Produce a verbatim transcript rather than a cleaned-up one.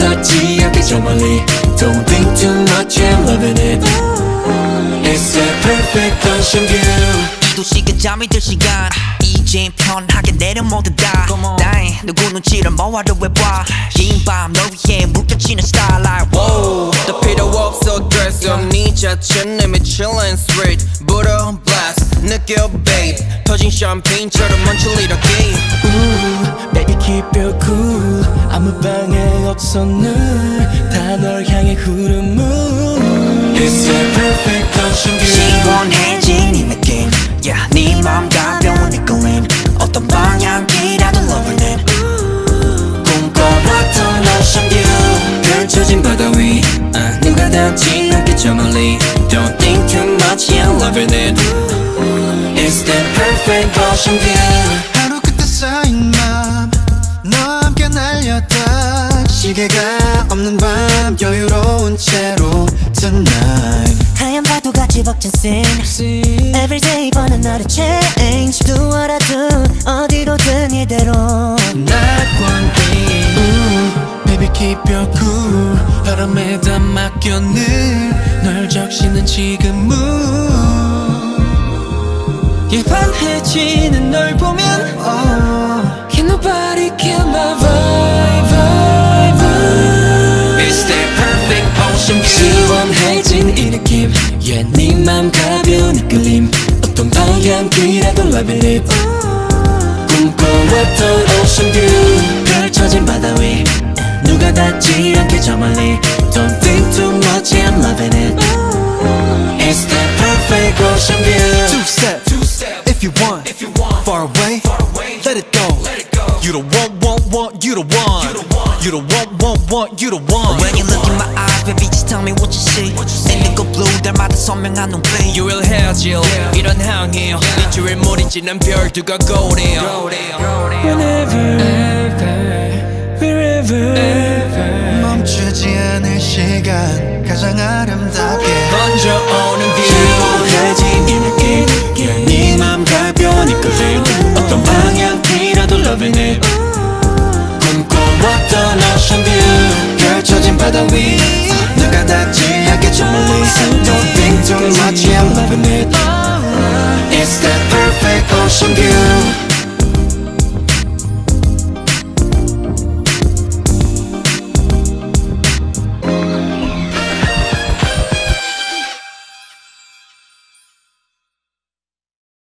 닿지 않게 저 멀리 Don't think too much, I'm loving it It's that perfect ocean view 이 도시가 잠이 들 시간 이젠 편하게 내려 모두 다 나의 누구 눈치를 모아도 왜봐 긴 밤 널 위해 물결치는 starlight Whoa 더 필요 없어 dress up 네 자체는 이미 chillin' straight 부터 blast 느껴 babe 터진 샴페인처럼 멈출 일 없게 Ooh, baby keep it cool 아무 방해 없어 늘 다 널 향해 흐르는 It's that perfect ocean view 시원해진 이 느낌 yeah, 네 맘 가벼운 이끌림 어떤 방향이라도 loving it 꿈꿔봤던 ocean view 펼쳐진 바다 위 아, 눈과 닿지 않게 저 멀리 Don't think too much, yeah, I'm loving it It's that perfect ocean view 하루 끝에 쌓인 맘 너와 함께 날렸다 시계가 없는 밤 여유로운 채로 Tonight 하얀 파도같이 벅찬 scene Everyday but another change Do what I do 어디로든 이대로 Not one thing Ooh, baby keep your cool 바람에 다 맡겨 늘널 적시는 지금은 예반해지는 널 보면 oh, Can nobody kill my vibe, vibe, vibe It's that perfect ocean view 시원해진 이 느낌 Yeah, 네 맘 가벼운 이끌림 어떤 방향이라도 loving it 꿈꿔왔던 ocean view 펼쳐진 바다 위 누가 닿지 않게 저 멀리 Don't think too much, I'm loving it It's that perfect ocean view Two step, Two step. If you want, If you want. Far, away. Far away Let it go, Let it go. You don't want, want, want You don't want You don't want, want, want You don't want When you look in my eyes baby just tell me what you see indigo blue 달마다 선명한 눈빛 You will 헤어질 yeah. 이런 항해요 네 주위를 몰이 지난 별들과 고래요 Whenever, ever, wherever, ever 멈추지 않을 시간 가장 아름답게 먼저